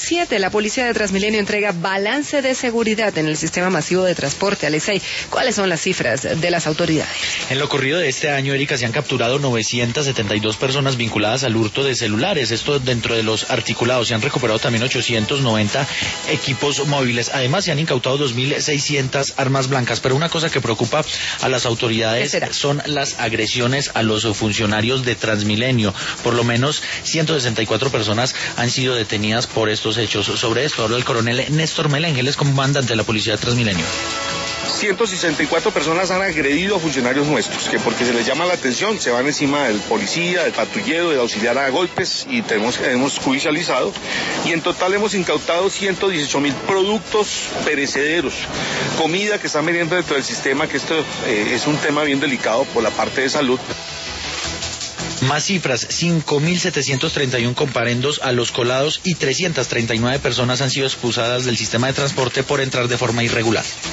7, la policía de Transmilenio entrega balance de seguridad en el sistema masivo de transporte. Alexei, ¿cuáles son las cifras de las autoridades? En lo corrido de este año, Erika, se han capturado 972 personas vinculadas al hurto de celulares. Esto dentro de los articulados. Se han recuperado también 890 equipos móviles. Además, se han incautado 2.600 armas blancas. Pero una cosa que preocupa a las autoridades son las agresiones a los funcionarios de Transmilenio. Por lo menos 164 personas han sido detenidas por estos hechos. Sobre esto habla el coronel Néstor Meléndez, él es comandante de la policía de Transmilenio. 164 personas han agredido a funcionarios nuestros, que porque se les llama la atención, se van encima del policía, del patrullero, del auxiliar a golpes, y hemos judicializado, y en total hemos incautado 118.000 productos perecederos, comida que están vendiendo dentro del sistema, que esto es un tema bien delicado por la parte de salud. Más cifras, 5.731 comparendos a los colados y 339 personas han sido expulsadas del sistema de transporte por entrar de forma irregular.